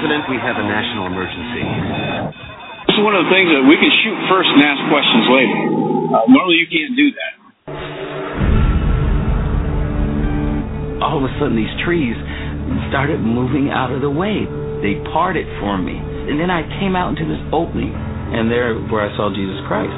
President, we have a national emergency. This is one of the things that we can shoot first and ask questions later. Normally you can't do that. All of a sudden these trees started moving out of the way. They parted for me. And then I came out into this opening, and there where I saw Jesus Christ.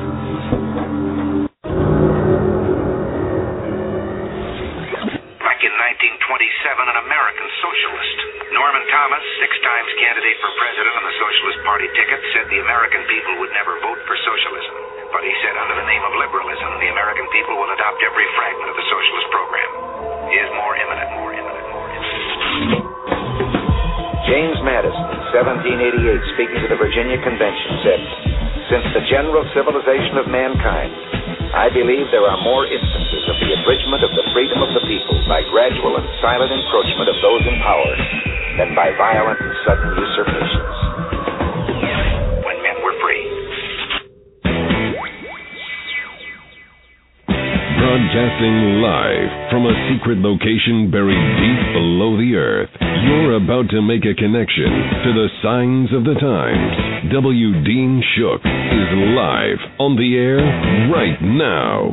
Back in 1927, an American socialist, Norman Thomas, 6 times candidate for president on the Socialist Party ticket, said the American people would never vote for socialism. But he said under the name of liberalism, the American people will adopt every fragment of the socialist program. He is more imminent. James Madison, in 1788, speaking to the Virginia Convention, said, "Since the general civilization of mankind, I believe there are more instances of the abridgment of the freedom of the people by gradual and silent encroachment of those in power than by violent and sudden usurpations." When men were free. Broadcasting live from a secret location buried deep below the earth, you're about to make a connection to the signs of the times. W. Dean Shook is live on the air right now.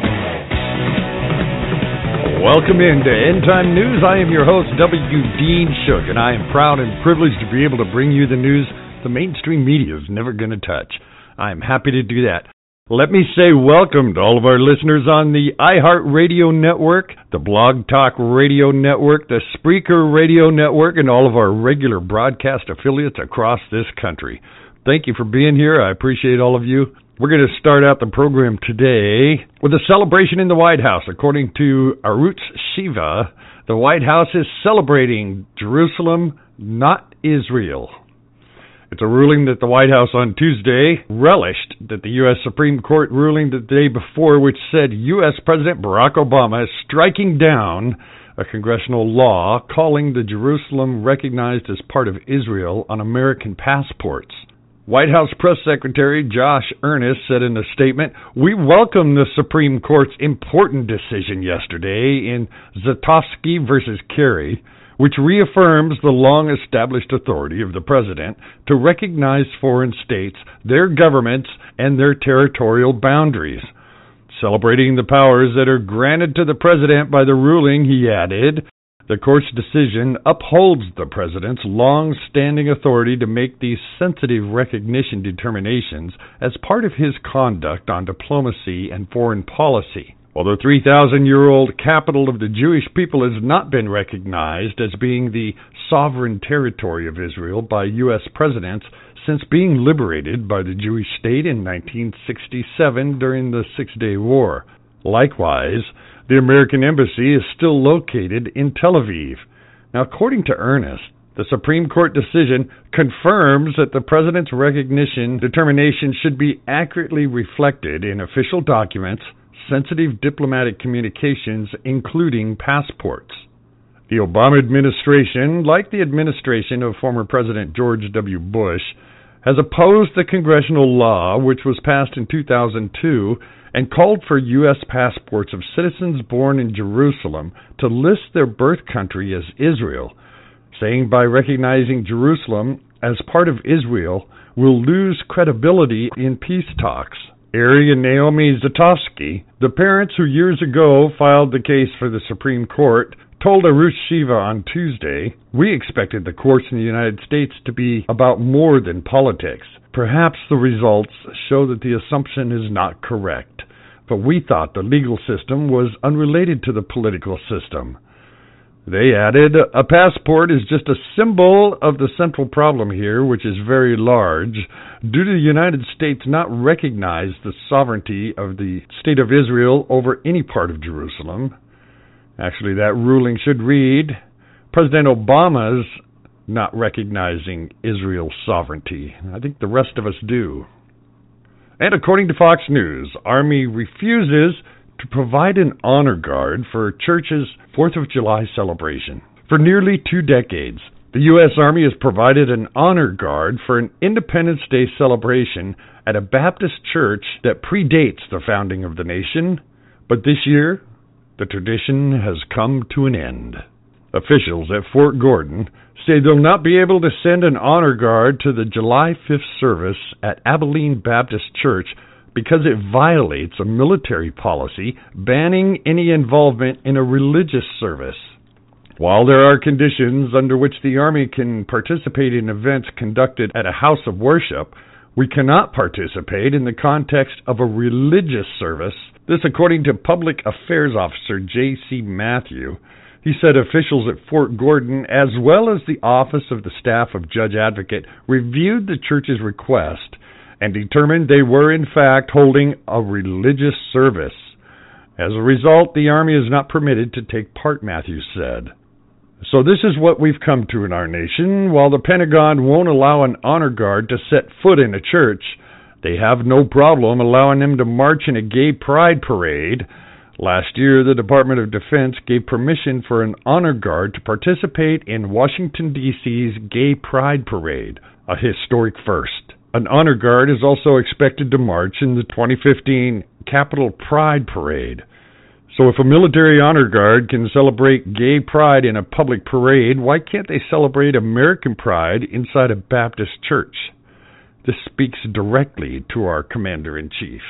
Welcome into End Time News. I am your host, W. Dean Shook, and I am proud and privileged to be able to bring you the news the mainstream media is never going to touch. I am happy to do that. Let me say welcome to all of our listeners on the iHeartRadio Network, the Blog Talk Radio Network, the Spreaker Radio Network, and all of our regular broadcast affiliates across this country. Thank you for being here. I appreciate all of you. We're going to start out the program today with a celebration in the White House. According to Arutz Sheva, the White House is celebrating Jerusalem, not Israel. It's a ruling that the White House on Tuesday relished that the U.S. Supreme Court ruling the day before, which said U.S. President Barack Obama is striking down a congressional law calling the Jerusalem recognized as part of Israel on American passports. White House Press Secretary Josh Earnest said in a statement, "We welcome the Supreme Court's important decision yesterday in Zatofsky versus Kerry, which reaffirms the long-established authority of the president to recognize foreign states, their governments, and their territorial boundaries. Celebrating the powers that are granted to the president by the ruling," he added, "the court's decision upholds the president's long-standing authority to make these sensitive recognition determinations as part of his conduct on diplomacy and foreign policy. While the 3,000-year-old capital of the Jewish people has not been recognized as being the sovereign territory of Israel by U.S. presidents since being liberated by the Jewish state in 1967 during the Six-Day War. Likewise, the American embassy is still located in Tel Aviv." Now, according to Earnest, the Supreme Court decision confirms that the president's recognition determination should be accurately reflected in official documents, sensitive diplomatic communications, including passports. The Obama administration, like the administration of former President George W. Bush, has opposed the congressional law, which was passed in 2002, and called for U.S. passports of citizens born in Jerusalem to list their birth country as Israel, saying by recognizing Jerusalem as part of Israel, we'll lose credibility in peace talks. Ari and Naomi Zatofsky, the parents who years ago filed the case for the Supreme Court, told Arutz Sheva on Tuesday, "We expected the courts in the United States to be about more than politics. Perhaps the results show that the assumption is not correct, but we thought the legal system was unrelated to the political system." They added, "A passport is just a symbol of the central problem here, which is very large. Due to the United States not recognize the sovereignty of the State of Israel over any part of Jerusalem." Actually, that ruling should read, President Obama's not recognizing Israel's sovereignty. I think the rest of us do. And according to Fox News, Army refuses to provide an honor guard for church's 4th of July celebration. For nearly 2 decades, the U.S. Army has provided an honor guard for an Independence Day celebration at a Baptist church that predates the founding of the nation, but this year, the tradition has come to an end. Officials at Fort Gordon say they'll not be able to send an honor guard to the July 5th service at Abilene Baptist Church because it violates a military policy banning any involvement in a religious service. While there are conditions under which the Army can participate in events conducted at a house of worship, we cannot participate in the context of a religious service. This according to Public Affairs Officer J.C. Matthew. He said officials at Fort Gordon, as well as the Office of the Staff of Judge Advocate, reviewed the church's request and determined they were in fact holding a religious service. As a result, the Army is not permitted to take part, Matthews said. So this is what we've come to in our nation. While the Pentagon won't allow an honor guard to set foot in a church, they have no problem allowing them to march in a gay pride parade. Last year, the Department of Defense gave permission for an honor guard to participate in Washington, D.C.'s Gay Pride Parade, a historic first. An honor guard is also expected to march in the 2015 Capitol Pride Parade. So if a military honor guard can celebrate gay pride in a public parade, why can't they celebrate American pride inside a Baptist church? This speaks directly to our Commander-in-Chief.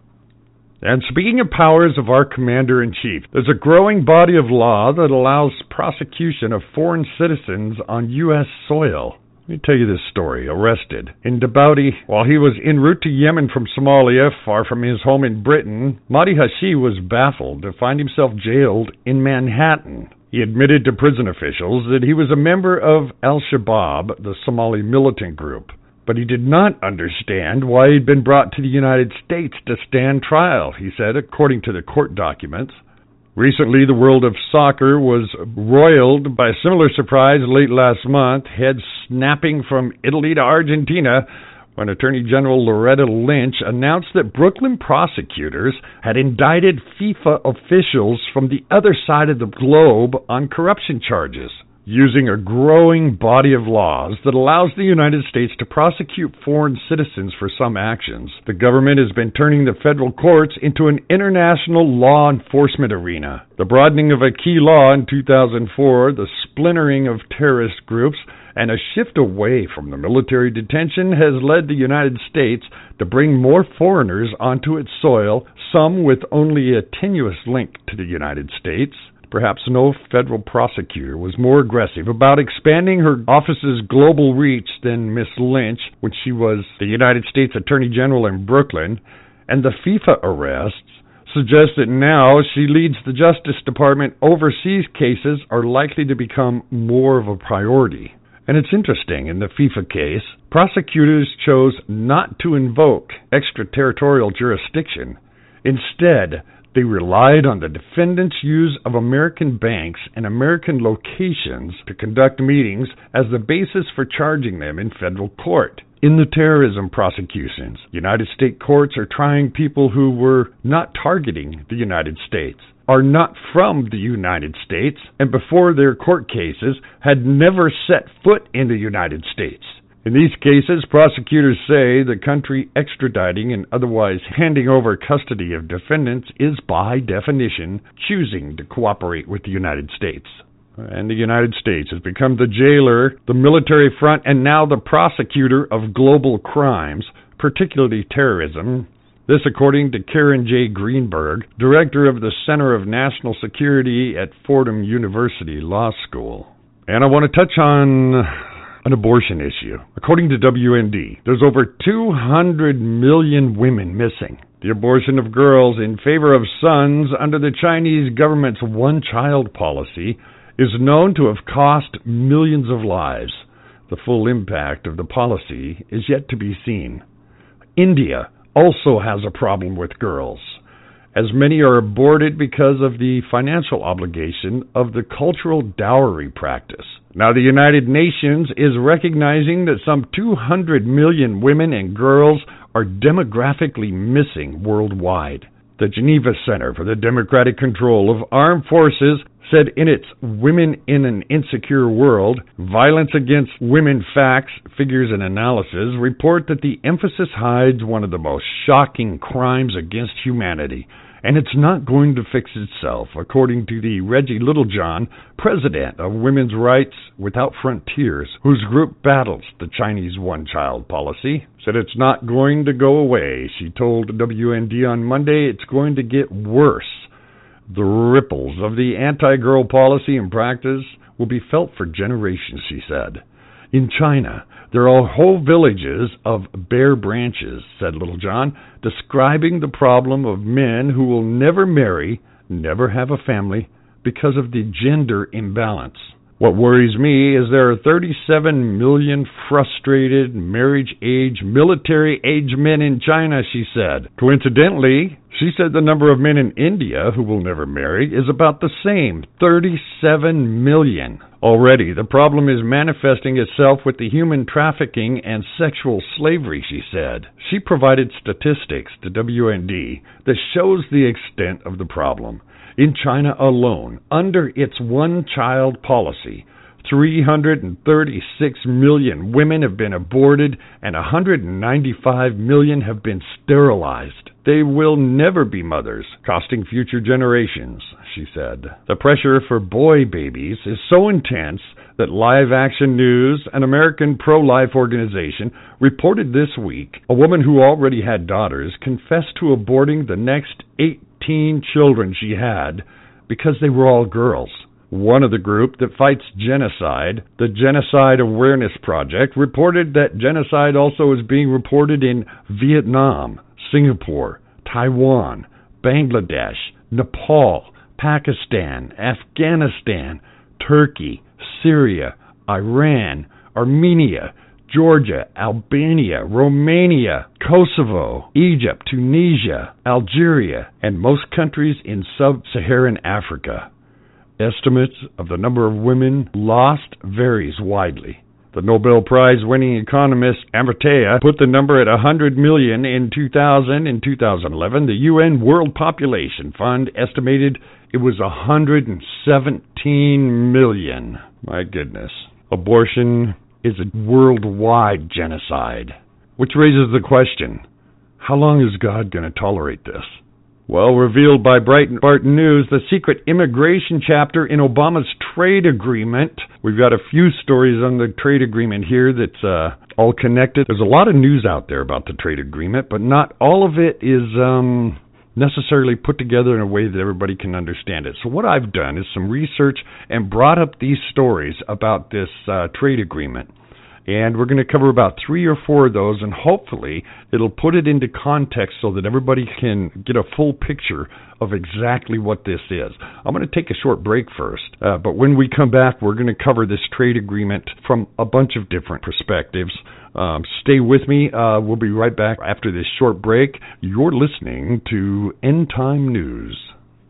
And speaking of powers of our Commander-in-Chief, there's a growing body of law that allows prosecution of foreign citizens on U.S. soil. Let me tell you this story. Arrested in Djibouti while he was en route to Yemen from Somalia, far from his home in Britain, Mahdi Hashi was baffled to find himself jailed in Manhattan. He admitted to prison officials that he was a member of Al-Shabaab, the Somali militant group. But he did not understand why he'd been brought to the United States to stand trial, he said, according to the court documents. Recently, the world of soccer was roiled by a similar surprise late last month, heads snapping from Italy to Argentina, when Attorney General Loretta Lynch announced that Brooklyn prosecutors had indicted FIFA officials from the other side of the globe on corruption charges. Using a growing body of laws that allows the United States to prosecute foreign citizens for some actions, the government has been turning the federal courts into an international law enforcement arena. The broadening of a key law in 2004, the splintering of terrorist groups, and a shift away from the military detention has led the United States to bring more foreigners onto its soil, some with only a tenuous link to the United States. Perhaps no federal prosecutor was more aggressive about expanding her office's global reach than Miss Lynch when she was the United States Attorney General in Brooklyn, and the FIFA arrests suggest that now she leads the Justice Department. Overseas cases are likely to become more of a priority. And it's interesting, in the FIFA case, prosecutors chose not to invoke extraterritorial jurisdiction. Instead, they relied on the defendant's use of American banks and American locations to conduct meetings as the basis for charging them in federal court. In the terrorism prosecutions, United States courts are trying people who were not targeting the United States, are not from the United States, and before their court cases had never set foot in the United States. In these cases, prosecutors say the country extraditing and otherwise handing over custody of defendants is, by definition, choosing to cooperate with the United States. And the United States has become the jailer, the military front, and now the prosecutor of global crimes, particularly terrorism. This according to Karen J. Greenberg, director of the Center of National Security at Fordham University Law School. And I want to touch on an abortion issue. According to WND, there's over 200 million women missing. The abortion of girls in favor of sons under the Chinese government's one-child policy is known to have cost millions of lives. The full impact of the policy is yet to be seen. India also has a problem with girls, as many are aborted because of the financial obligation of the cultural dowry practice. Now, the United Nations is recognizing that some 200 million women and girls are demographically missing worldwide. The Geneva Center for the Democratic Control of Armed Forces said in its Women in an Insecure World, Violence Against Women Facts, Figures, and Analysis report that the emphasis hides one of the most shocking crimes against humanity, and it's not going to fix itself, according to the Reggie Littlejohn, president of Women's Rights Without Frontiers, whose group battles the Chinese one-child policy. Said it's not going to go away. She told WND on Monday it's going to get worse. The ripples of the anti-girl policy and practice will be felt for generations, she said. In China, there are whole villages of bare branches, said Littlejohn, describing the problem of men who will never marry, never have a family, because of the gender imbalance. What worries me is there are 37 million frustrated, marriage-age, military-age men in China, she said. Coincidentally, she said the number of men in India who will never marry is about the same, 37 million. Already, the problem is manifesting itself with the human trafficking and sexual slavery, she said. She provided statistics to WND that shows the extent of the problem. In China alone, under its one-child policy, 336 million women have been aborted and 195 million have been sterilized. They will never be mothers, costing future generations, she said. The pressure for boy babies is so intense that Live Action News, an American pro-life organization, reported this week a woman who already had daughters confessed to aborting the next 18 children she had because they were all girls. One of the group that fights genocide, the Genocide Awareness Project, reported that genocide also is being reported in Vietnam, Singapore, Taiwan, Bangladesh, Nepal, Pakistan, Afghanistan, Turkey, Syria, Iran, Armenia, Georgia, Albania, Romania, Kosovo, Egypt, Tunisia, Algeria, and most countries in sub-Saharan Africa. Estimates of the number of women lost varies widely. The Nobel Prize-winning economist Amartya put the number at 100 million in 2000. In 2011, the UN World Population Fund estimated it was 117 million. My goodness. Abortion is a worldwide genocide, which raises the question, how long is God going to tolerate this? Well, revealed by Breitbart News, the secret immigration chapter in Obama's trade agreement. We've got a few stories on the trade agreement here that's all connected. There's a lot of news out there about the trade agreement, but not all of it is necessarily put together in a way that everybody can understand it. So what I've done is some research and brought up these stories about this trade agreement. And we're going to cover about 3 or 4 of those, and hopefully it'll put it into context so that everybody can get a full picture of exactly what this is. I'm going to take a short break first, but when we come back, we're going to cover this trade agreement from a bunch of different perspectives. Stay with me. We'll be right back after this short break. You're listening to End Time News.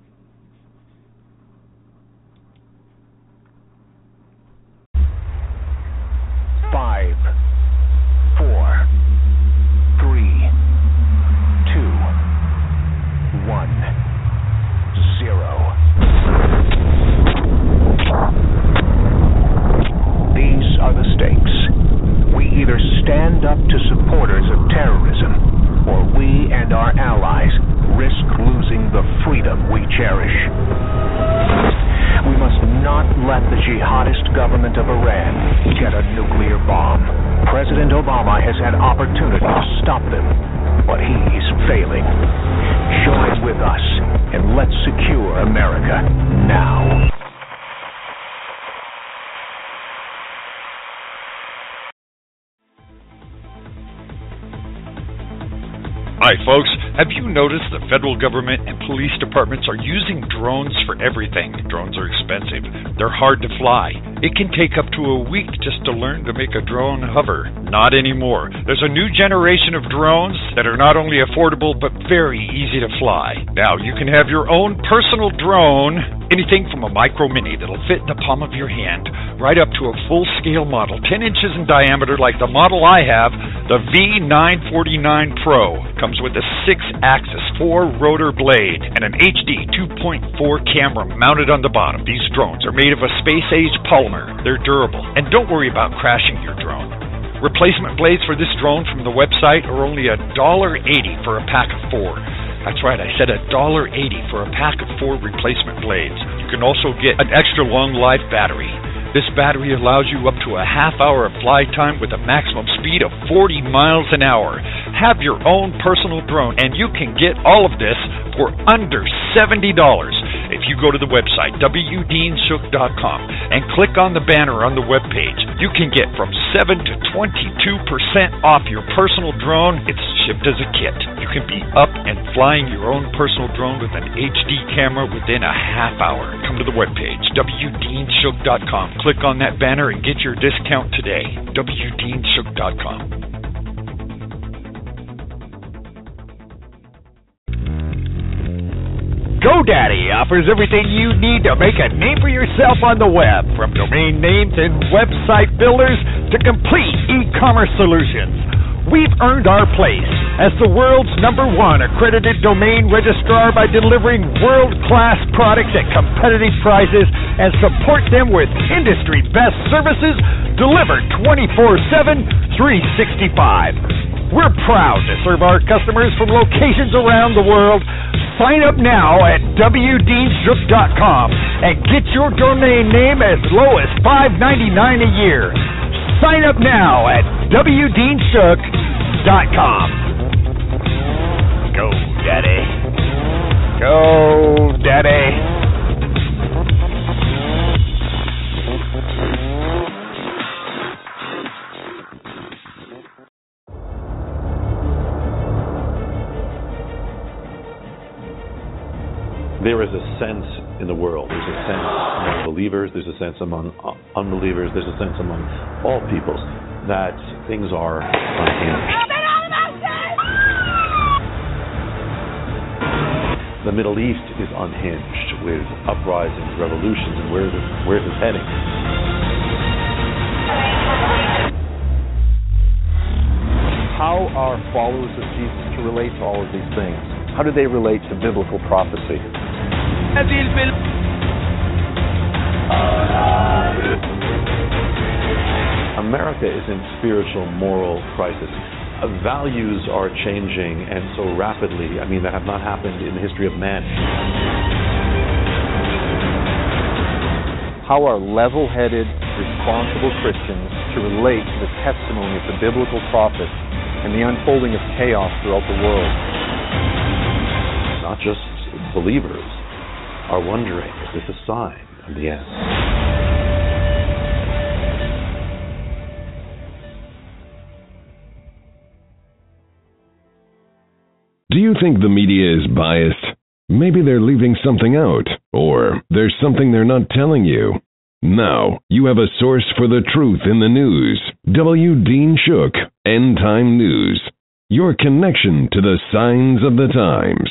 Stand up to supporters of terrorism, or we and our allies risk losing the freedom we cherish. We must not let the jihadist government of Iran get a nuclear bomb. President Obama has had opportunity to stop them, but he's failing. Join with us and let's secure America now. Hi, folks. Have you noticed the federal government and police departments are using drones for everything? Drones are expensive. They're hard to fly. It can take up to a week just to learn to make a drone hover. Not anymore. There's a new generation of drones that are not only affordable but very easy to fly. Now, you can have your own personal drone Anything from a micro mini that'll fit in the palm of your hand, right up to a full-scale model, 10 inches in diameter like the model I have, the V949 Pro. Comes with a 6-axis, 4-rotor blade, and an HD 2.4 camera mounted on the bottom. These drones are made of a space-age polymer. They're durable, and don't worry about crashing your drone. Replacement blades for this drone from the website are only $1.80 for a pack of 4. That's right, I said $1.80 for a pack of 4 replacement blades. You can also get an extra long life battery. This battery allows you up to a half hour of flight time with a maximum speed of 40 miles an hour. Have your own personal drone, and you can get all of this for under $70. If you go to the website, wdeanshook.com, and click on the banner on the webpage, you can get from 7 to 22% off your personal drone. It's shipped as a kit. You can be up and flying your own personal drone with an HD camera within a half hour. Come to the webpage, wdeanshook.com. Click on that banner and get your discount today. wdeanshook.com. GoDaddy offers everything you need to make a name for yourself on the web, from domain names and website builders to complete e-commerce solutions. We've earned our place as the world's #1 accredited domain registrar by delivering world-class products at competitive prices and support them with industry-best services delivered 24/7, 365. We're proud to serve our customers from locations around the world. Sign up now at wdeanshook.com and get your domain name as low as $5.99 a year. Sign up now at wdeanshook.com. Go, Daddy. Go, Daddy. There is a sense in the world. There's a sense among believers. There's a sense among unbelievers. There's a sense among all peoples that things are unhinged. The Middle East is unhinged with uprisings, revolutions, and where's it heading? How are followers of Jesus to relate to all of these things? How do they relate to biblical prophecy? America is in spiritual, moral crisis. Values are changing, and so rapidly. I mean, that have not happened in the history of man. How are level-headed, responsible Christians to relate to the testimony of the biblical prophets and the unfolding of chaos throughout the world? Not just believers are wondering, is this a sign of the end? Do you think the media is biased? Maybe they're leaving something out, or there's something they're not telling you. Now, you have a source for the truth in the news. W. Dean Shook, End Time News. Your connection to the signs of the times.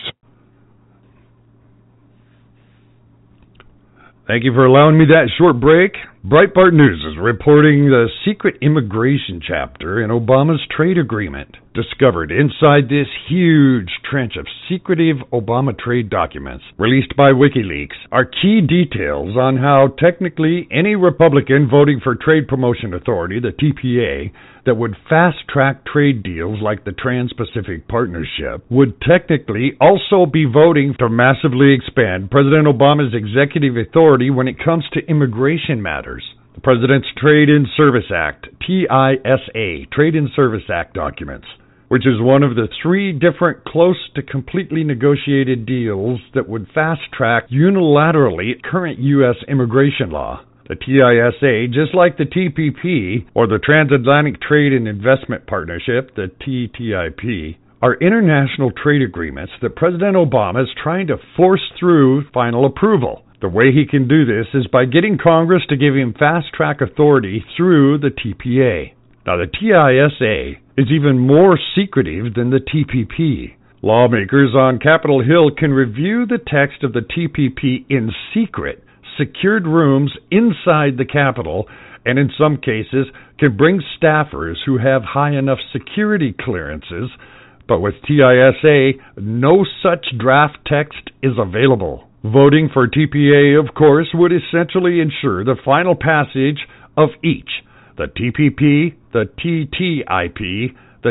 Thank you for allowing me that short break. Breitbart News is reporting the secret immigration chapter in Obama's trade agreement discovered inside this huge trench of secretive Obama trade documents released by WikiLeaks are key details on how technically any Republican voting for Trade Promotion Authority, the TPA, that would fast-track trade deals like the Trans-Pacific Partnership would technically also be voting to massively expand President Obama's executive authority when it comes to immigration matters. The President's Trade in Service Act, TISA, Trade in Service Act documents, which is one of the 3 different close to completely negotiated deals that would fast-track unilaterally current U.S. immigration law. The TISA, just like the TPP, or the Transatlantic Trade and Investment Partnership, the TTIP, are international trade agreements that President Obama is trying to force through final approval. The way he can do this is by getting Congress to give him fast-track authority through the TPA. Now, the TISA is even more secretive than the TPP. Lawmakers on Capitol Hill can review the text of the TPP in secret, secured rooms inside the Capitol, and in some cases can bring staffers who have high enough security clearances, but with TISA, no such draft text is available. Voting for TPA, of course, would essentially ensure the final passage of each, the TPP, the TTIP, the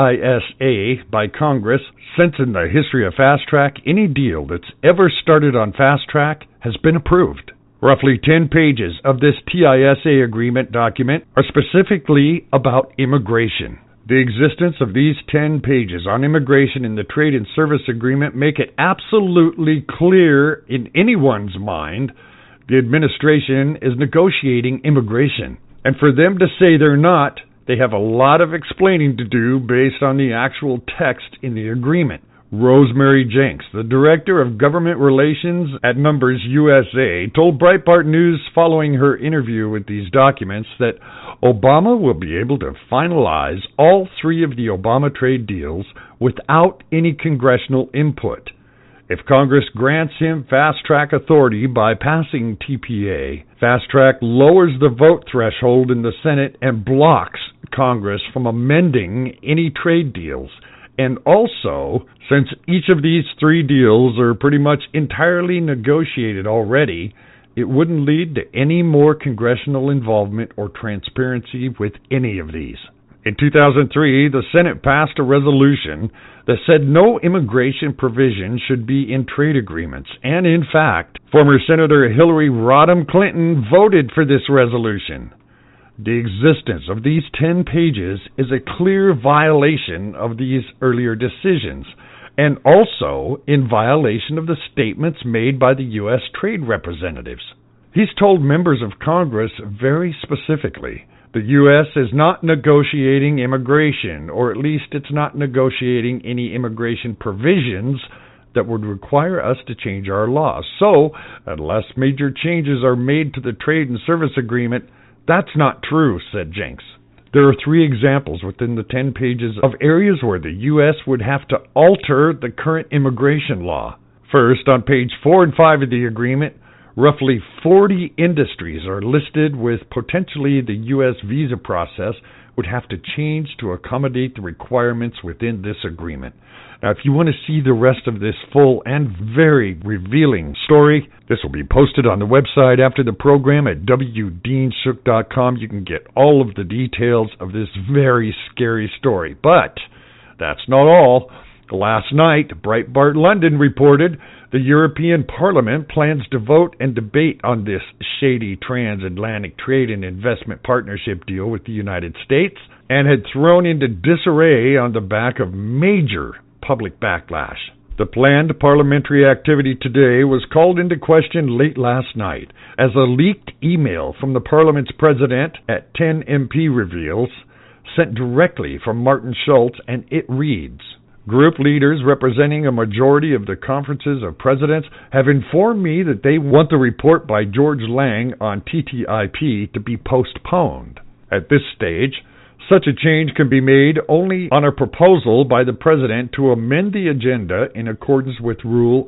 TISA, by Congress. Since in the history of Fast Track, any deal that's ever started on Fast Track has been approved. Roughly 10 pages of this TISA agreement document are specifically about immigration. The existence of these 10 pages on immigration in the Trade and Service Agreement make it absolutely clear in anyone's mind the administration is negotiating immigration. And for them to say they're not, they have a lot of explaining to do based on the actual text in the agreement. Rosemary Jenks, the Director of Government Relations at Numbers USA, told Breitbart News following her interview with these documents that Obama will be able to finalize all 3 of the Obama trade deals without any congressional input. If Congress grants him fast-track authority by passing TPA, fast-track lowers the vote threshold in the Senate and blocks Congress from amending any trade deals. And also, since each of these 3 deals are pretty much entirely negotiated already, it wouldn't lead to any more congressional involvement or transparency with any of these. In 2003, the Senate passed a resolution that said no immigration provision should be in trade agreements. And in fact, former Senator Hillary Rodham Clinton voted for this resolution. The existence of these 10 pages is a clear violation of these earlier decisions, and also in violation of the statements made by the U.S. trade representatives. He's told members of Congress very specifically the U.S. is not negotiating immigration, or at least it's not negotiating any immigration provisions that would require us to change our laws. So, unless major changes are made to the Trade and Service Agreement, that's not true, said Jenks. There are 3 examples within the 10 pages of areas where the U.S. would have to alter the current immigration law. First, on page 4 and 5 of the agreement, roughly 40 industries are listed with potentially the U.S. visa process would have to change to accommodate the requirements within this agreement. Now, if you want to see the rest of this full and very revealing story, this will be posted on the website after the program at wdeanshook.com. You can get all of the details of this very scary story. But that's not all. Last night, Breitbart London reported the European Parliament plans to vote and debate on this shady transatlantic trade and investment partnership deal with the United States, and had thrown into disarray on the back of major public backlash. The planned parliamentary activity today was called into question late last night, as a leaked email from the Parliament's president at 10MP reveals, sent directly from Martin Schulz, and it reads, "Group leaders representing a majority of the conferences of presidents have informed me that they want the report by George Lang on TTIP to be postponed. At this stage, such a change can be made only on a proposal by the President to amend the agenda in accordance with Rule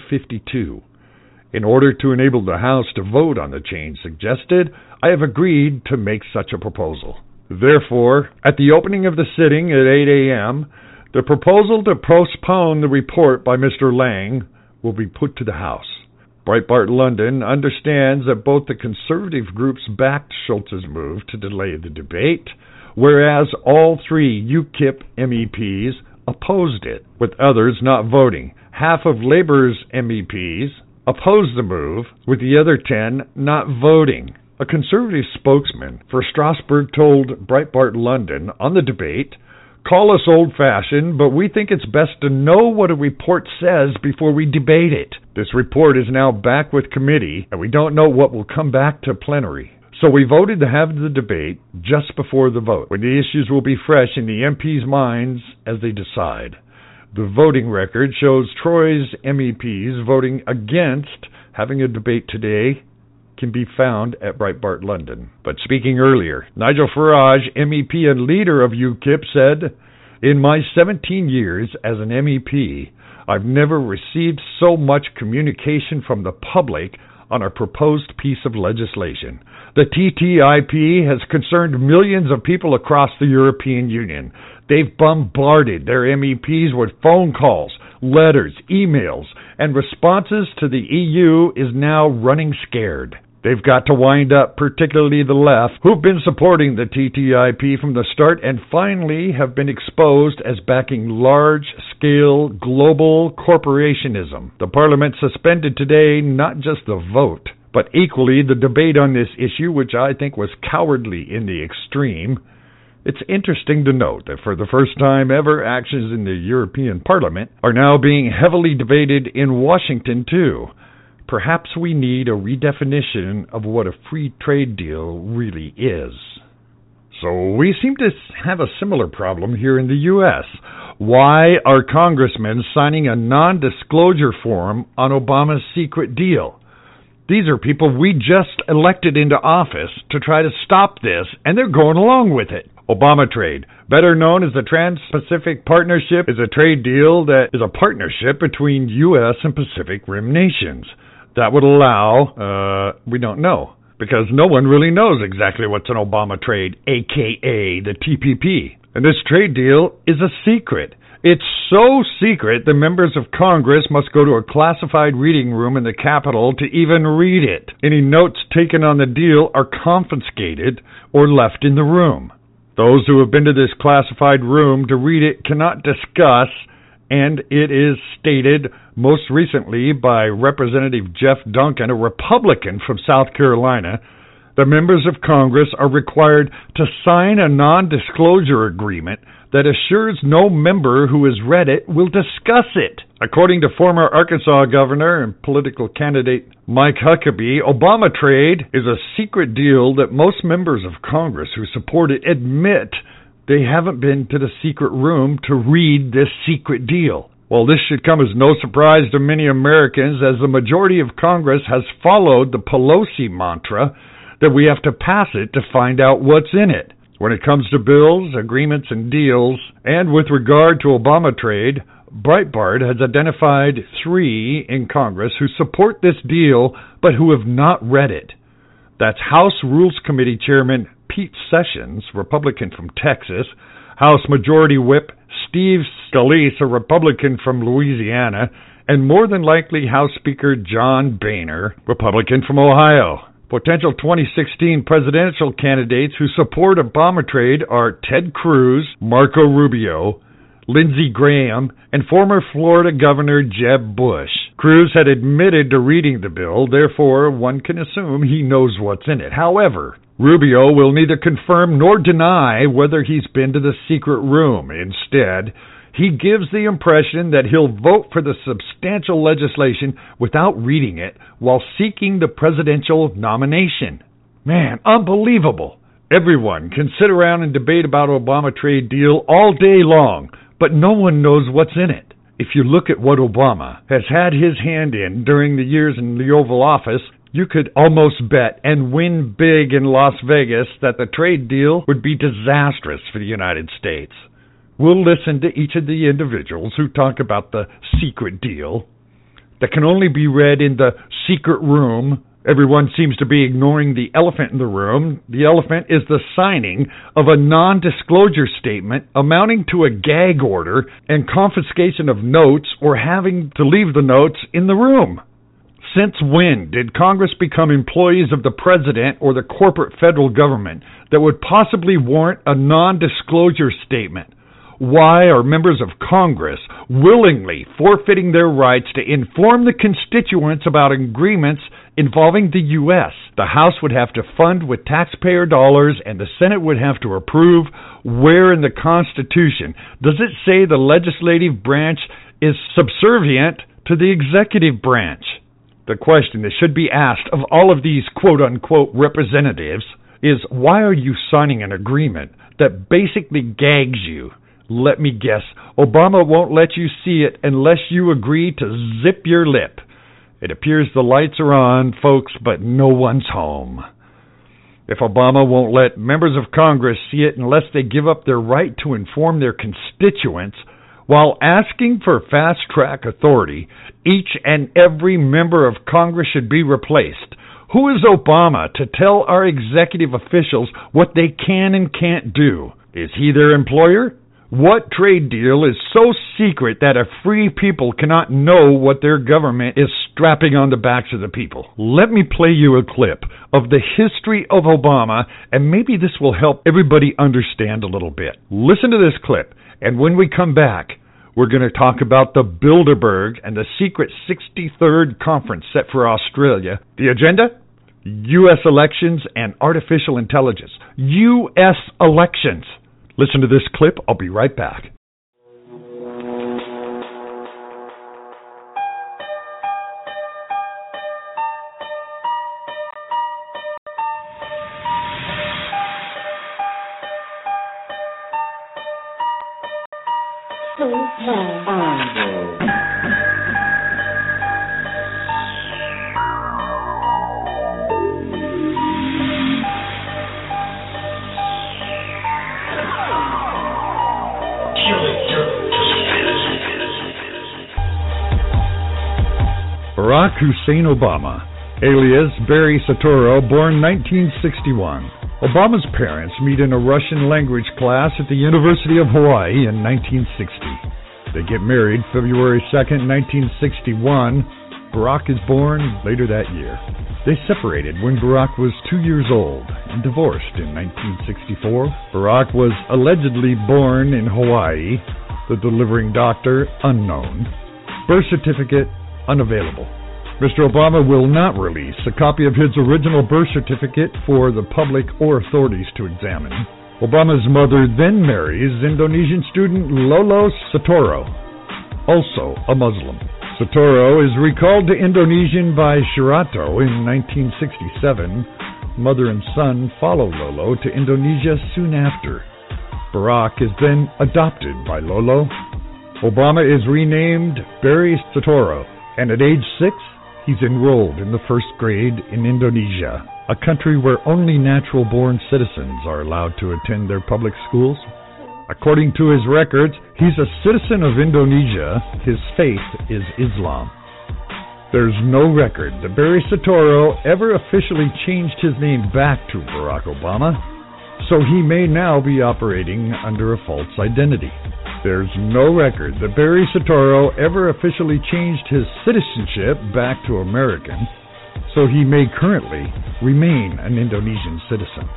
152. In order to enable the House to vote on the change suggested, I have agreed to make such a proposal. Therefore, at the opening of the sitting at 8 a.m., the proposal to postpone the report by Mr. Lang will be put to the House." Breitbart London understands that both the conservative groups backed Schultz's move to delay the debate, whereas all 3 UKIP MEPs opposed it, with others not voting. Half of Labour's MEPs opposed the move, with the other 10 not voting. A conservative spokesman for Strasbourg told Breitbart London on the debate, "Call us old-fashioned, but we think it's best to know what a report says before we debate it. This report is now back with committee, and we don't know what will come back to plenary. So we voted to have the debate just before the vote, when the issues will be fresh in the MPs' minds as they decide." The voting record shows Troy's MEPs voting against having a debate today can be found at Breitbart London. But speaking earlier, Nigel Farage, MEP and leader of UKIP, said, In my 17 years as an MEP, I've never received so much communication from the public on a proposed piece of legislation. The TTIP has concerned millions of people across the European Union. They've bombarded their MEPs with phone calls, letters, emails, and responses to the EU is now running scared. They've got to wind up, particularly the left, who've been supporting the TTIP from the start and finally have been exposed as backing large-scale global corporationism. The Parliament suspended today not just the vote, but equally the debate on this issue, which I think was cowardly in the extreme. It's interesting to note that for the first time ever, actions in the European Parliament are now being heavily debated in Washington, too. Perhaps we need a redefinition of what a free trade deal really is. So we seem to have a similar problem here in the U.S. Why are congressmen signing a non-disclosure form on Obama's secret deal? These are people we just elected into office to try to stop this, and they're going along with it. Obama Trade, better known as the Trans-Pacific Partnership, is a trade deal that is a partnership between U.S. and Pacific Rim nations. That would allow, we don't know, because no one really knows exactly what's an Obama Trade, a.k.a. the TPP. And this trade deal is a secret. It's so secret the members of Congress must go to a classified reading room in the Capitol to even read it. Any notes taken on the deal are confiscated or left in the room. Those who have been to this classified room to read it cannot discuss, and it is stated most recently by Representative Jeff Duncan, a Republican from South Carolina, the members of Congress are required to sign a non-disclosure agreement that assures no member who has read it will discuss it. According to former Arkansas governor and political candidate Mike Huckabee, Obama Trade is a secret deal that most members of Congress who support it admit they haven't been to the secret room to read this secret deal. Well, this should come as no surprise to many Americans, as the majority of Congress has followed the Pelosi mantra that we have to pass it to find out what's in it. When it comes to bills, agreements, and deals, and with regard to Obama Trade, Breitbart has identified 3 in Congress who support this deal but who have not read it. That's House Rules Committee Chairman Pete Sessions, Republican from Texas, House Majority Whip Steve Scalise, a Republican from Louisiana, and more than likely House Speaker John Boehner, Republican from Ohio. Potential 2016 presidential candidates who support Obama Trade are Ted Cruz, Marco Rubio, Lindsey Graham, and former Florida Governor Jeb Bush. Cruz had admitted to reading the bill, therefore one can assume he knows what's in it. However, Rubio will neither confirm nor deny whether he's been to the secret room. Instead, he gives the impression that he'll vote for the substantial legislation without reading it while seeking the presidential nomination. Man, unbelievable. Everyone can sit around and debate about Obama trade deal all day long, but no one knows what's in it. If you look at what Obama has had his hand in during the years in the Oval Office, you could almost bet and win big in Las Vegas that the trade deal would be disastrous for the United States. We'll listen to each of the individuals who talk about the secret deal that can only be read in the secret room. Everyone seems to be ignoring the elephant in the room. The elephant is the signing of a non-disclosure statement amounting to a gag order and confiscation of notes or having to leave the notes in the room. Since when did Congress become employees of the president or the corporate federal government that would possibly warrant a non-disclosure statement? Why are members of Congress willingly forfeiting their rights to inform the constituents about agreements involving the U.S.? The House would have to fund with taxpayer dollars, and the Senate would have to approve. Where in the Constitution does it say the legislative branch is subservient to the executive branch? The question that should be asked of all of these quote-unquote representatives is, why are you signing an agreement that basically gags you? Let me guess, Obama won't let you see it unless you agree to zip your lip. It appears the lights are on, folks, but no one's home. If Obama won't let members of Congress see it unless they give up their right to inform their constituents while asking for fast-track authority, each and every member of Congress should be replaced. Who is Obama to tell our executive officials what they can and can't do? Is he their employer? What trade deal is so secret that a free people cannot know what their government is strapping on the backs of the people? Let me play you a clip of the history of Obama, and maybe this will help everybody understand a little bit. Listen to this clip, and when we come back, we're going to talk about the Bilderberg and the secret 63rd conference set for Australia. The agenda? U.S. elections and artificial intelligence. U.S. elections. Listen to this clip. I'll be right back. Barack Hussein Obama, alias Barry Soetoro, born 1961. Obama's parents meet in a Russian language class at the University of Hawaii in 1960. They get married February 2nd, 1961. Barack is born later that year. They separated when Barack was 2 years old and divorced in 1964. Barack was allegedly born in Hawaii. The delivering doctor, unknown. Birth certificate, unavailable. Mr. Obama will not release a copy of his original birth certificate for the public or authorities to examine. Obama's mother then marries Indonesian student Lolo Soetoro, also a Muslim. Soetoro is recalled to Indonesia by Suharto in 1967. Mother and son follow Lolo to Indonesia soon after. Barack is then adopted by Lolo. Obama is renamed Barry Soetoro, and at age 6, he's enrolled in the first grade in Indonesia, a country where only natural-born citizens are allowed to attend their public schools. According to his records, he's a citizen of Indonesia. His faith is Islam. There's no record that Barry Soetoro ever officially changed his name back to Barack Obama, so he may now be operating under a false identity. There's no record that Barry Soetoro ever officially changed his citizenship back to American, so he may currently remain an Indonesian citizen.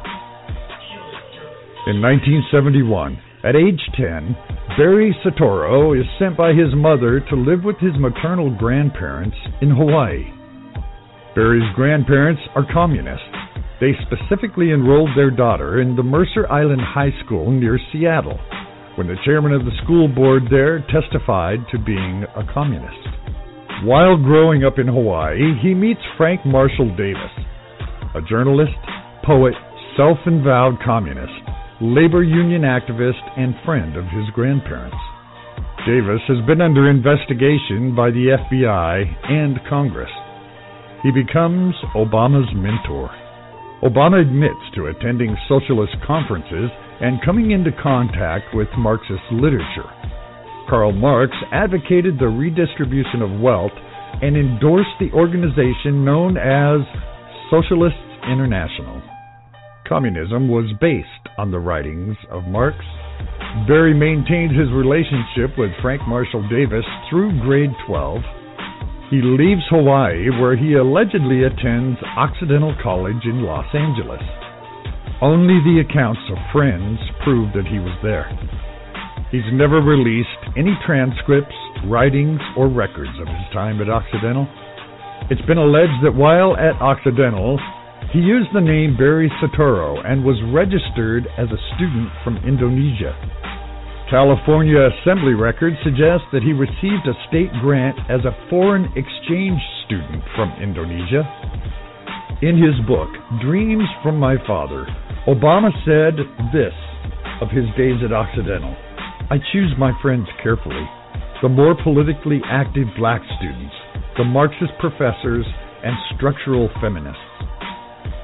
In 1971, at age 10, Barry Soetoro is sent by his mother to live with his maternal grandparents in Hawaii. Barry's grandparents are communists. They specifically enrolled their daughter in the Mercer Island High School near Seattle, when the chairman of the school board there testified to being a communist. While growing up in Hawaii, he meets Frank Marshall Davis, a journalist, poet, self-avowed communist, labor union activist, and friend of his grandparents. Davis has been under investigation by the FBI and Congress. He becomes Obama's mentor. Obama admits to attending socialist conferences and coming into contact with Marxist literature. Karl Marx advocated the redistribution of wealth and endorsed the organization known as Socialists International. Communism was based on the writings of Marx. Barry maintained his relationship with Frank Marshall Davis through grade 12. He leaves Hawaii, where he allegedly attends Occidental College in Los Angeles. Only the accounts of friends prove that he was there. He's never released any transcripts, writings, or records of his time at Occidental. It's been alleged that while at Occidental, he used the name Barry Soetoro and was registered as a student from Indonesia. California Assembly records suggest that he received a state grant as a foreign exchange student from Indonesia. In his book, Dreams from My Father, Obama said this of his days at Occidental: "I choose my friends carefully. The more politically active black students, the Marxist professors, and structural feminists.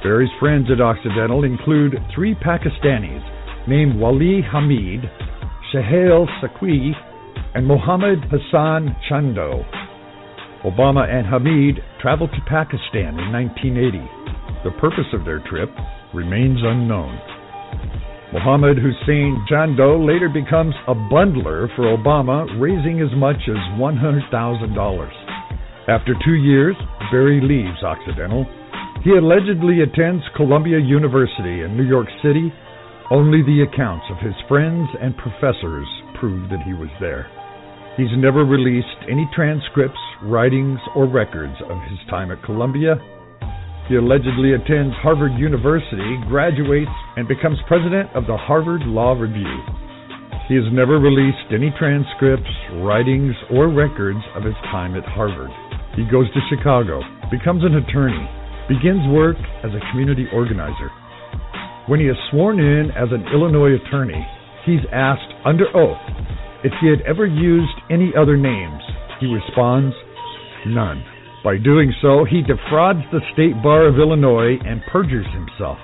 Barry's friends at Occidental include 3 Pakistanis named Wali Hamid, Shahail Saqui, and Mohammed Hassan Chando. Obama and Hamid traveled to Pakistan in 1980. The purpose of their trip remains unknown. Mohammed Hussein Chando later becomes a bundler for Obama, raising as much as $100,000. After 2 years, Barry leaves Occidental. He allegedly attends Columbia University in New York City. Only the accounts of his friends and professors prove that he was there. He's never released any transcripts, writings, or records of his time at Columbia. He allegedly attends Harvard University, graduates, and becomes president of the Harvard Law Review. He has never released any transcripts, writings, or records of his time at Harvard. He goes to Chicago, becomes an attorney, begins work as a community organizer. When he is sworn in as an Illinois attorney, he's asked under oath if he had ever used any other names. He responds, none. By doing so, he defrauds the State Bar of Illinois and perjures himself.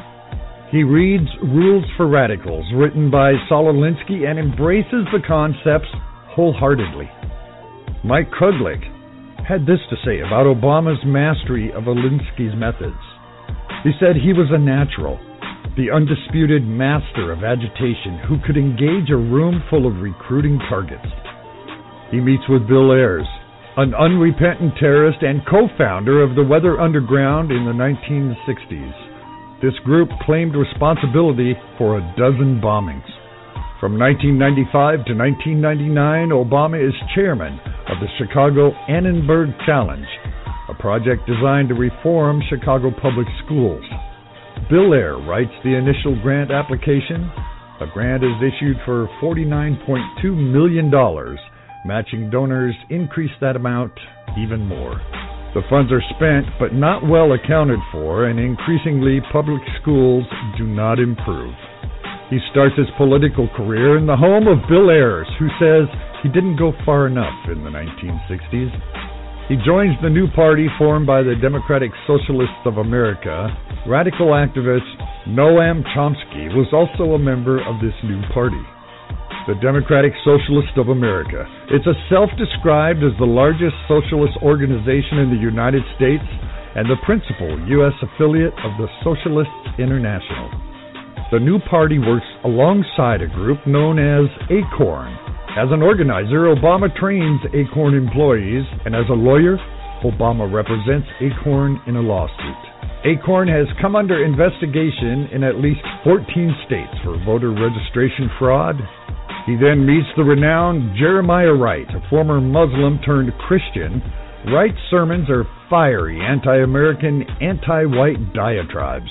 He reads Rules for Radicals, written by Saul Alinsky, and embraces the concepts wholeheartedly. Mike Kruglich had this to say about Obama's mastery of Alinsky's methods. He said he was a natural, the undisputed master of agitation who could engage a room full of recruiting targets. He meets with Bill Ayers, an unrepentant terrorist and co-founder of the Weather Underground in the 1960s. This group claimed responsibility for 12 bombings. From 1995 to 1999, Obama is chairman of the Chicago Annenberg Challenge, a project designed to reform Chicago public schools. Bill Ayer writes the initial grant application. A grant is issued for $49.2 million. Matching donors increase that amount even more. The funds are spent but not well accounted for, and increasingly public schools do not improve. He starts his political career in the home of Bill Ayers, who says he didn't go far enough in the 1960s. He joins the new party formed by the Democratic Socialists of America. Radical activist Noam Chomsky was also a member of this new party. The Democratic Socialists of America. It's a self-described as the largest socialist organization in the United States and the principal U.S. affiliate of the Socialists International. The new party works alongside a group known as ACORN. As an organizer, Obama trains ACORN employees, and as a lawyer, Obama represents ACORN in a lawsuit. ACORN has come under investigation in at least 14 states for voter registration fraud. He then meets the renowned Jeremiah Wright, a former Muslim turned Christian. Wright's sermons are fiery, anti-American, anti-white diatribes.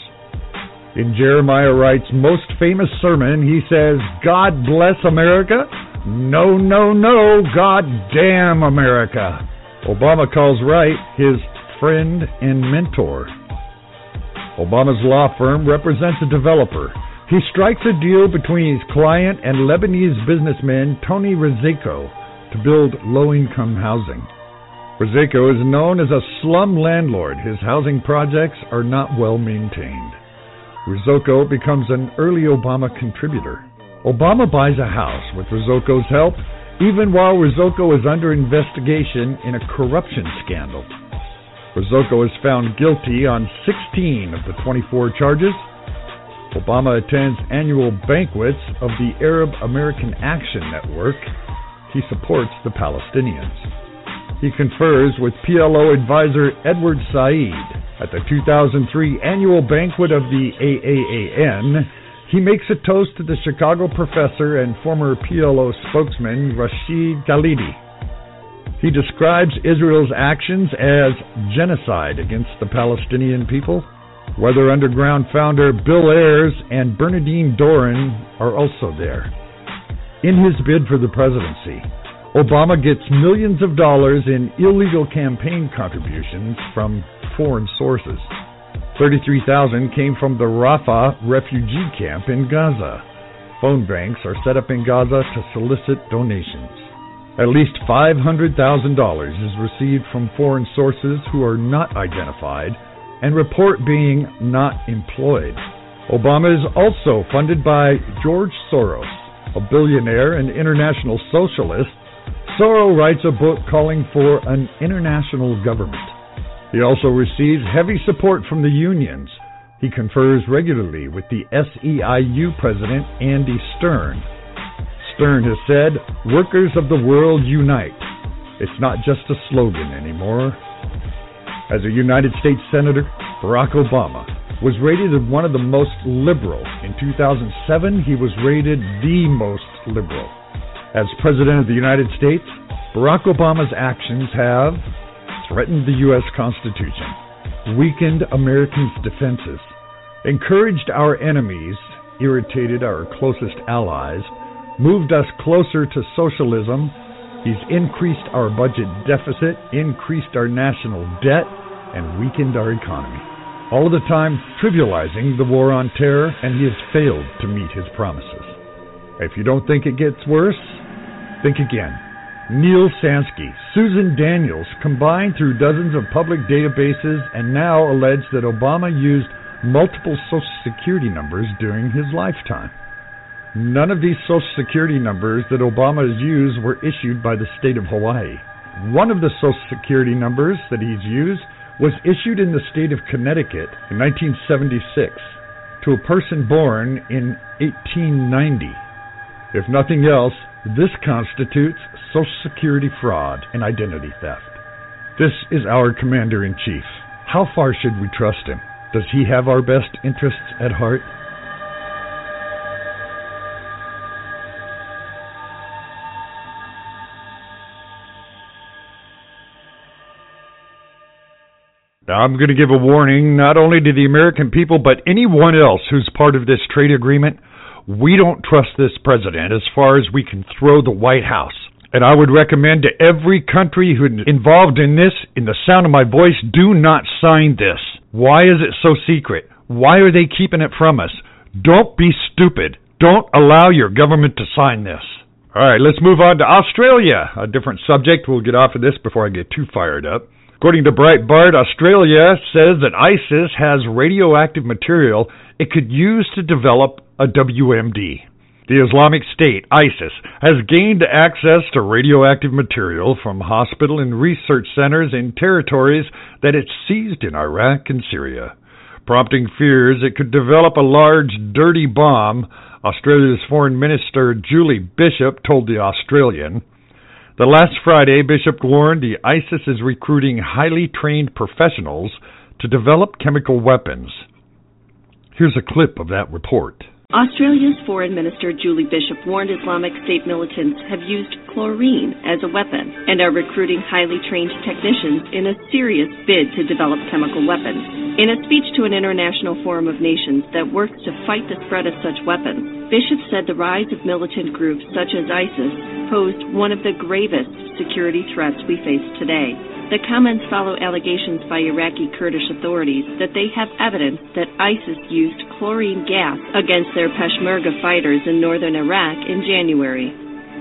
In Jeremiah Wright's most famous sermon, he says, "God bless America? No, no, no, God damn America." Obama calls Wright his friend and mentor. Obama's law firm represents a developer. He strikes a deal between his client and Lebanese businessman Tony Rizeko to build low-income housing. Rizeko is known as a slum landlord. His housing projects are not well maintained. Rizeko becomes an early Obama contributor. Obama buys a house with Rizeko's help, even while Rizeko is under investigation in a corruption scandal. Rizeko is found guilty on 16 of the 24 charges. Obama attends annual banquets of the Arab American Action Network. He supports the Palestinians. He confers with PLO advisor Edward Said. At the 2003 annual banquet of the AAAN, he makes a toast to the Chicago professor and former PLO spokesman Rashid Khalidi. He describes Israel's actions as genocide against the Palestinian people. Weather Underground founder Bill Ayers and Bernardine Doran are also there. In his bid for the presidency, Obama gets millions of dollars in illegal campaign contributions from foreign sources. $33,000 came from the Rafah refugee camp in Gaza. Phone banks are set up in Gaza to solicit donations. At least $500,000 is received from foreign sources who are not identified and report being not employed. Obama is also funded by George Soros, a billionaire and international socialist. Soros writes a book calling for an international government. He also receives heavy support from the unions. He confers regularly with the SEIU president, Andy Stern. Stern has said, "Workers of the world unite." It's not just a slogan anymore. As a United States Senator, Barack Obama was rated as one of the most liberal. In 2007, he was rated the most liberal. As President of the United States, Barack Obama's actions have threatened the U.S. Constitution, weakened Americans' defenses, encouraged our enemies, irritated our closest allies, moved us closer to socialism. He's increased our budget deficit, increased our national debt, and weakened our economy. All the time trivializing the war on terror, and he has failed to meet his promises. If you don't think it gets worse, think again. Neil Sansky, Susan Daniels combined through dozens of public databases and now allege that Obama used multiple Social Security numbers during his lifetime. None of these Social Security numbers that Obama has used were issued by the state of Hawaii. One of the Social Security numbers that he's used was issued in the state of Connecticut in 1976 to a person born in 1890. If nothing else, this constitutes Social Security fraud and identity theft. This is our Commander-in-Chief. How far should we trust him? Does he have our best interests at heart? Now, I'm going to give a warning not only to the American people, but anyone else who's part of this trade agreement. We don't trust this president as far as we can throw the White House. And I would recommend to every country who's involved in this, in the sound of my voice, do not sign this. Why is it so secret? Why are they keeping it from us? Don't be stupid. Don't allow your government to sign this. All right, let's move on to Australia. A different subject. We'll get off of this before I get too fired up. According to Breitbart, Australia says that ISIS has radioactive material it could use to develop a WMD. The Islamic State, ISIS, has gained access to radioactive material from hospital and research centers in territories that it seized in Iraq and Syria, prompting fears it could develop a large, dirty bomb. Australia's Foreign Minister Julie Bishop told The Australian. The last Friday, Bishop warned the ISIS is recruiting highly trained professionals to develop chemical weapons. Here's a clip of that report. Australia's Foreign Minister Julie Bishop warned Islamic State militants have used chlorine as a weapon and are recruiting highly trained technicians in a serious bid to develop chemical weapons. In a speech to an international forum of nations that works to fight the spread of such weapons, Bishop said the rise of militant groups such as ISIS posed one of the gravest security threats we face today. The comments follow allegations by Iraqi Kurdish authorities that they have evidence that ISIS used chlorine gas against their Peshmerga fighters in northern Iraq in January.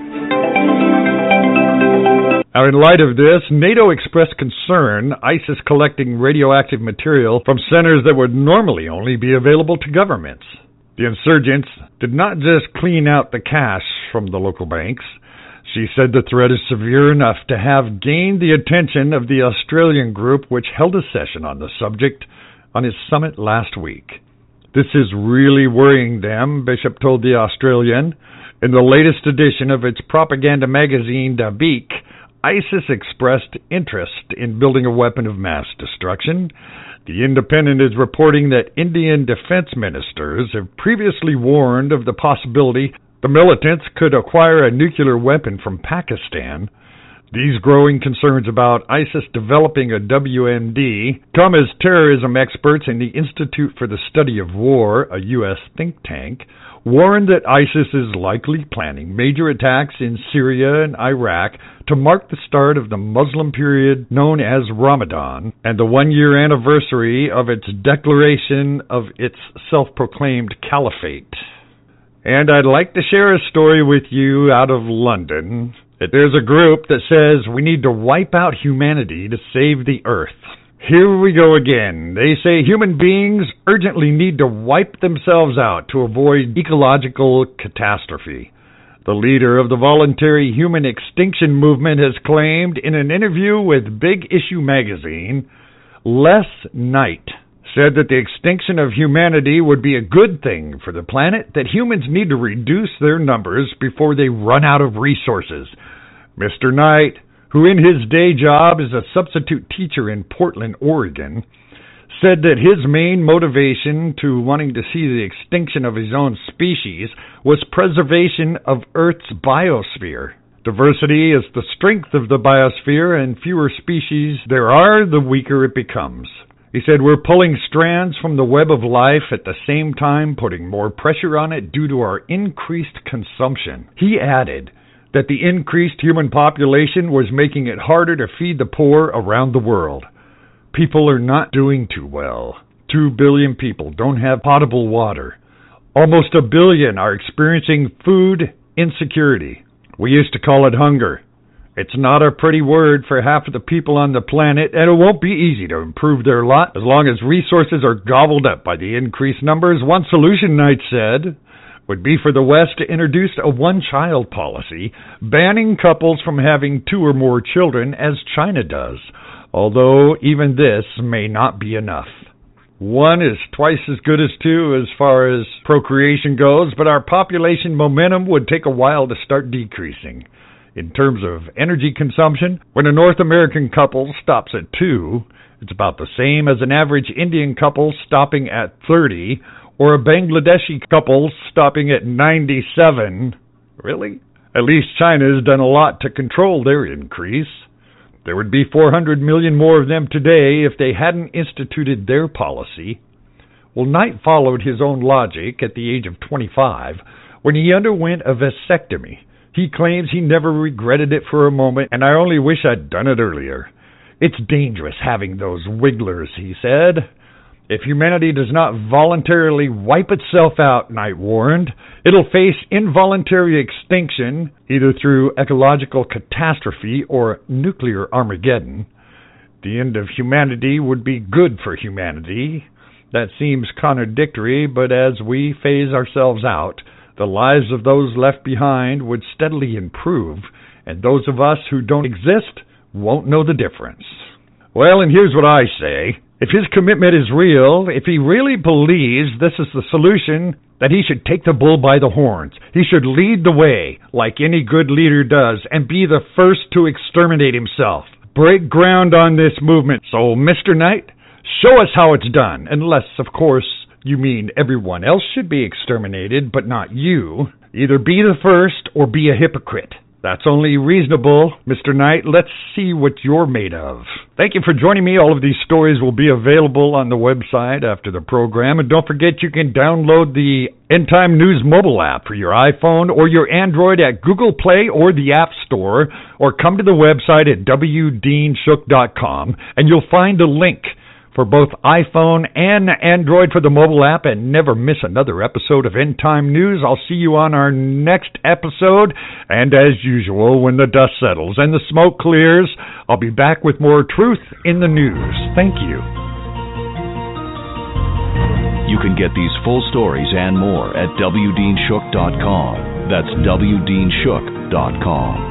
Now, in light of this, NATO expressed concern ISIS collecting radioactive material from centers that would normally only be available to governments. The insurgents did not just clean out the cash from the local banks. She said the threat is severe enough to have gained the attention of the Australian group, which held a session on the subject on its summit last week. This is really worrying them, Bishop told The Australian. In the latest edition of its propaganda magazine, Dabiq, ISIS expressed interest in building a weapon of mass destruction. The Independent is reporting that Indian defense ministers have previously warned of the possibility the militants could acquire a nuclear weapon from Pakistan. These growing concerns about ISIS developing a WMD come as terrorism experts in the Institute for the Study of War, a U.S. think tank, warned that ISIS is likely planning major attacks in Syria and Iraq to mark the start of the Muslim period known as Ramadan and the one-year anniversary of its declaration of its self-proclaimed caliphate. And I'd like to share a story with you out of London. There's a group that says we need to wipe out humanity to save the earth. Here we go again. They say human beings urgently need to wipe themselves out to avoid ecological catastrophe. The leader of the voluntary human extinction movement has claimed in an interview with Big Issue magazine, Les Knight said that the extinction of humanity would be a good thing for the planet, that humans need to reduce their numbers before they run out of resources. Mr. Knight, who in his day job is a substitute teacher in Portland, Oregon, said that his main motivation to wanting to see the extinction of his own species was preservation of Earth's biosphere. Diversity is the strength of the biosphere, and fewer species there are, the weaker it becomes. He said, we're pulling strands from the web of life at the same time putting more pressure on it due to our increased consumption. He added that the increased human population was making it harder to feed the poor around the world. People are not doing too well. 2 billion people don't have potable water. Almost 1 billion are experiencing food insecurity. We used to call it hunger. It's not a pretty word for half of the people on the planet, and it won't be easy to improve their lot as long as resources are gobbled up by the increased numbers. One solution, Knight said, would be for the West to introduce a one-child policy, banning couples from having 2 or more children as China does, although even this may not be enough. 1 is twice as good as 2 as far as procreation goes, but our population momentum would take a while to start decreasing. In terms of energy consumption, when a North American couple stops at 2, it's about the same as an average Indian couple stopping at 30, or a Bangladeshi couple stopping at 97. Really? At least China has done a lot to control their increase. There would be 400 million more of them today if they hadn't instituted their policy. Well, Knight followed his own logic at the age of 25 when he underwent a vasectomy. He claims he never regretted it for a moment, and I only wish I'd done it earlier. It's dangerous having those wigglers, he said. If humanity does not voluntarily wipe itself out, Knight warned, it'll face involuntary extinction, either through ecological catastrophe or nuclear Armageddon. The end of humanity would be good for humanity. That seems contradictory, but as we phase ourselves out, the lives of those left behind would steadily improve, and those of us who don't exist won't know the difference. Well, and here's what I say. If his commitment is real, if he really believes this is the solution, then he should take the bull by the horns. He should lead the way, like any good leader does, and be the first to exterminate himself. Break ground on this movement. So, Mr. Knight, show us how it's done, unless, of course, you mean everyone else should be exterminated, but not you. Either be the first or be a hypocrite. That's only reasonable, Mr. Knight. Let's see what you're made of. Thank you for joining me. All of these stories will be available on the website after the program. And don't forget you can download the End Time News mobile app for your iPhone or your Android at Google Play or the App Store, or come to the website at wdeanshook.com, and you'll find a link for both iPhone and Android for the mobile app, and never miss another episode of End Time News. I'll see you on our next episode, and as usual, when the dust settles and the smoke clears, I'll be back with more truth in the news. Thank you. You can get these full stories and more at wdeanshook.com. That's wdeanshook.com.